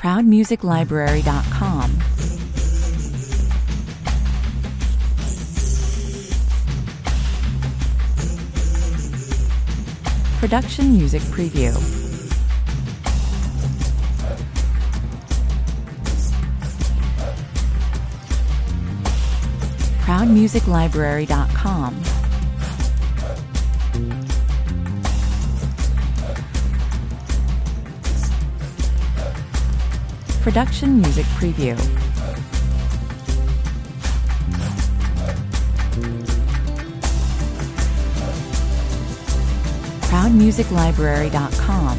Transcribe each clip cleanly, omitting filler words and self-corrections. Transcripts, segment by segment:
ProudMusicLibrary.com. Production Music Preview. ProudMusicLibrary.com. Production Music Preview. ProudMusicLibrary.com.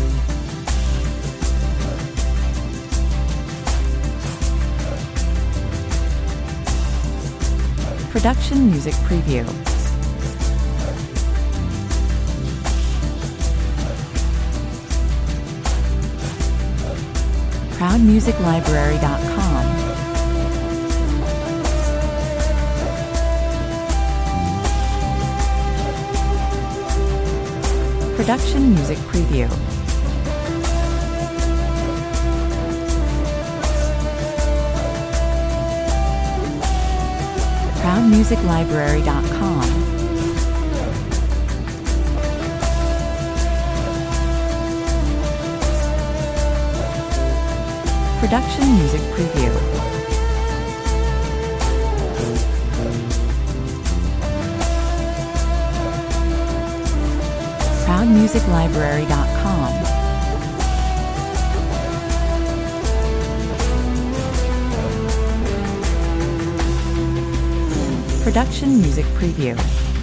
Production Music Preview. ProudMusicLibrary.com. Production Music Preview. ProudMusicLibrary.com. Production Music Preview. ProudMusicLibrary.com. Production Music Preview.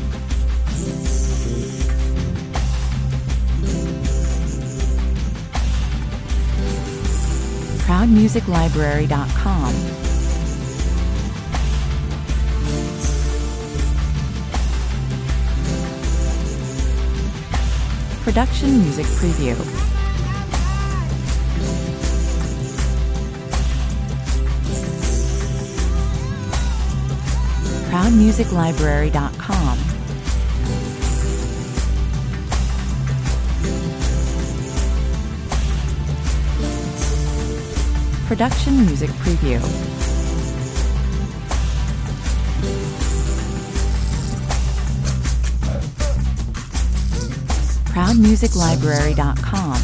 ProudMusicLibrary.com. Production Music Preview. ProudMusicLibrary.com. Production Music Preview. ProudMusicLibrary.com.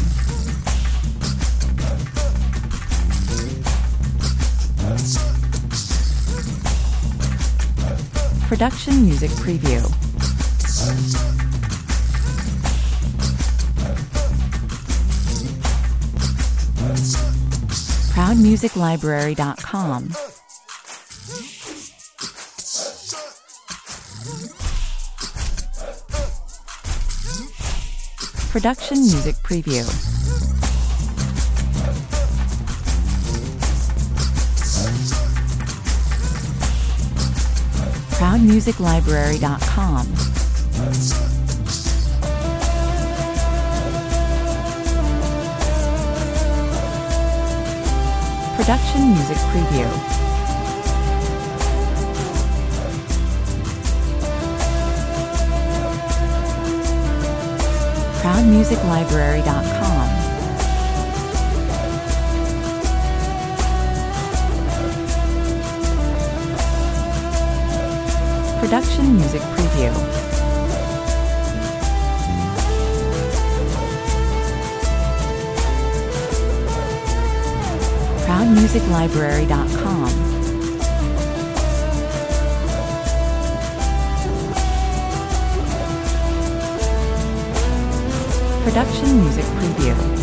Production Music Preview. ProudMusicLibrary.com. Production Music Preview. ProudMusicLibrary.com. Production Music Preview. ProudMusicLibrary.com. Production Music Preview. ProudMusicLibrary.com. Production Music Preview.